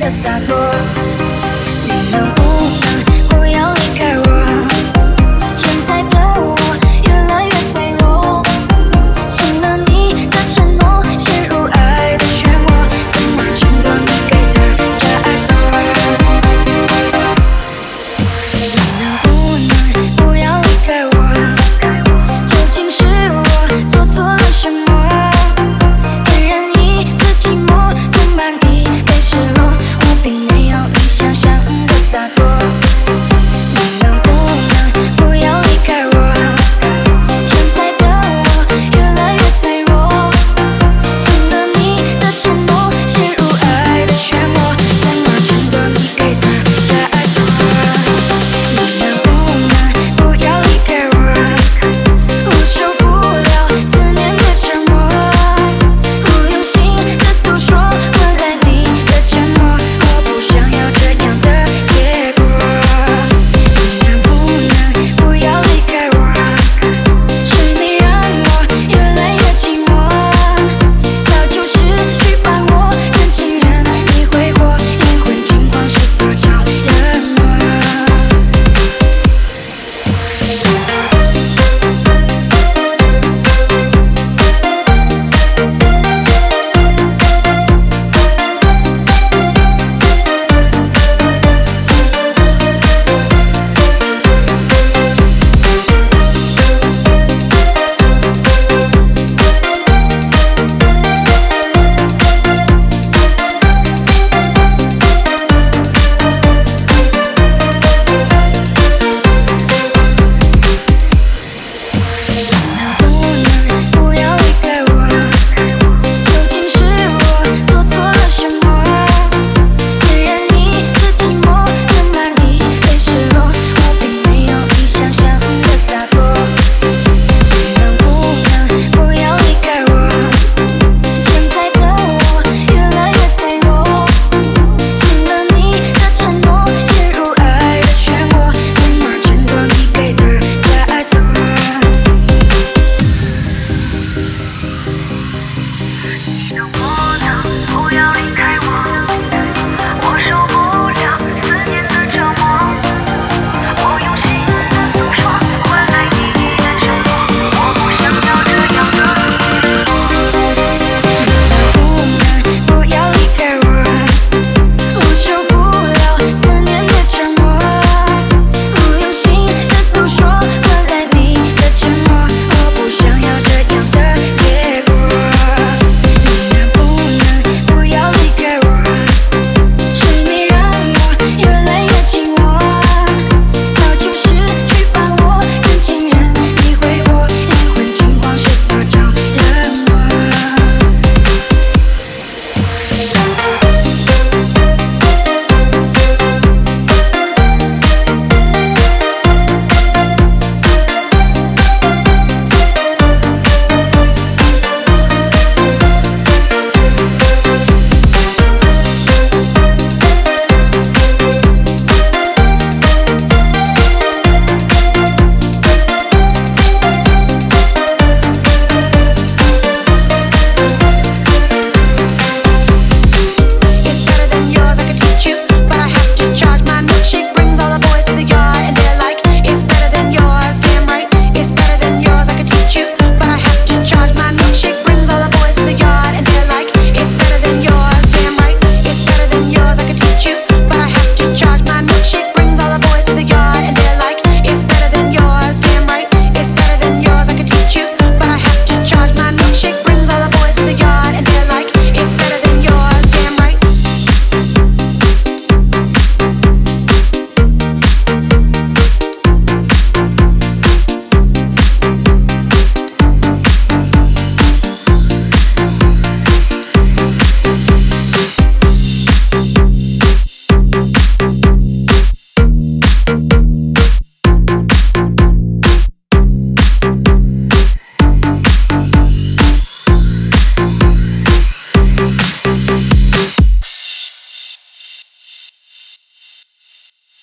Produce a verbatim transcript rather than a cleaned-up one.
的洒脱。你能不能不要离开我？现在的我越来越脆弱，信了你的承诺，陷入爱的漩涡，怎么挣脱你给的枷锁？你能不能不要离开我？究竟是我做错了什么？别人一直寂寞，充满你被失落，我并没有你想象的洒脱。你能不能不要离开我？现在的我越来越脆弱，信了你的承诺，陷入爱的漩涡，怎么挣脱你给的枷锁？你能不能不要离开我？我受不了思念的折磨，我用心的诉说，换来你的沉默，我不想要这样的结果。你能不能不要离开我？是你让我越来越寂寞，早就失去把握，真情人你挥霍，灵魂惊慌失措着冷漠。不要离开我，究竟是我做错了什么？别人一直寂寞，充满你被失落，我并没有你想象的洒脱。你能不能不要离开我？现在的我越来越脆弱，信了你的承诺，陷入爱的漩涡，怎么挣脱你给的枷锁？No.